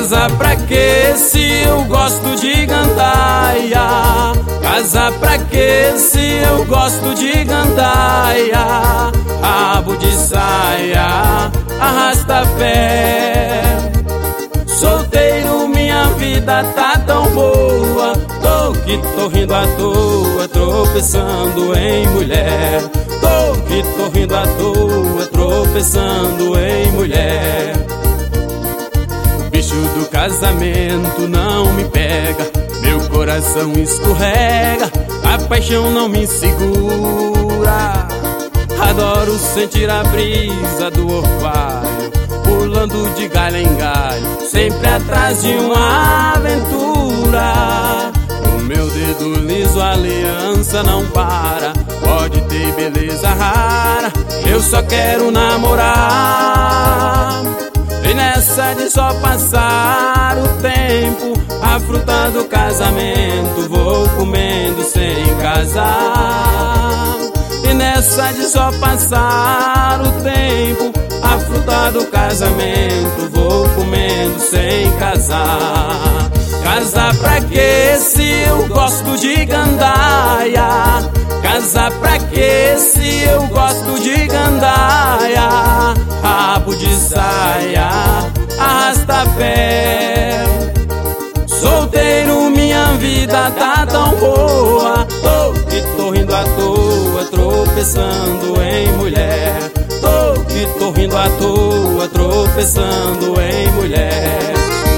Casa pra quê se eu gosto de gandaia? Casa pra quê se eu gosto de gandaia? Rabo de saia, arrasta pé. Solteiro, minha vida tá tão boa. Tô rindo à toa, tropeçando em mulher. Tô rindo à toa, tropeçando em mulher. O bicho do casamento não me pega, meu coração escorrega, a paixão não me segura. Adoro sentir a brisa do orvalho, pulando de galho em galho, sempre atrás de uma aventura. No meu dedo liso a aliança não para, pode ter beleza rara, eu só quero namorar. E nessa de só passar o tempo, a fruta do casamento vou comendo sem casar. E nessa de só passar o tempo, a fruta do casamento vou comendo sem casar. Casa pra quê se eu gosto de gandaia? Casa pra quê se eu gosto de gandaia? Rabo de saia, arrasta pé. Solteiro, minha vida tá tão boa. Tô rindo à toa, tropeçando em mulher. Tô rindo à toa, tropeçando em mulher.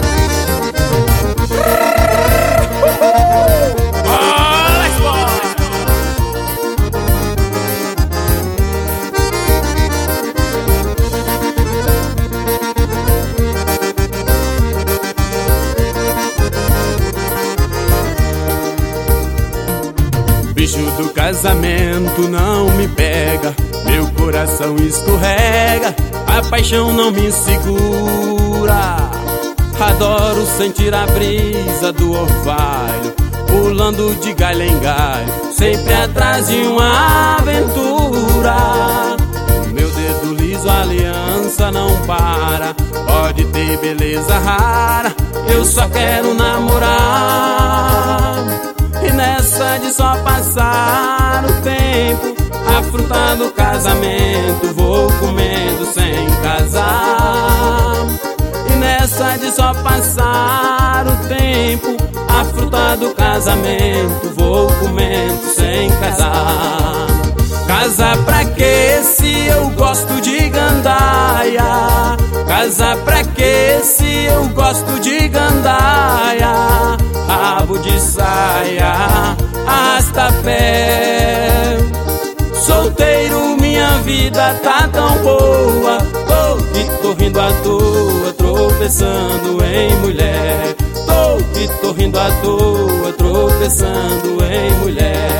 Bicho do casamento não me pega, meu coração escorrega, a paixão não me segura. Adoro sentir a brisa do orvalho, pulando de galho em galho, sempre atrás de uma aventura. Meu dedo liso a aliança não para, pode ter beleza rara, eu só quero namorar. E nessa de só passar o tempo, a fruta do casamento vou comendo sem casar. E nessa de só passar o tempo, a fruta do casamento vou comendo sem casar. Casa pra quê se eu gosto de gandaia? Casa pra quê se eu gosto de gandaia? Rabo de saia, arrasta pé. Solteiro, minha vida tá tão boa. Tô rindo à toa, tropeçando em mulher. Tô rindo à toa, tropeçando em mulher.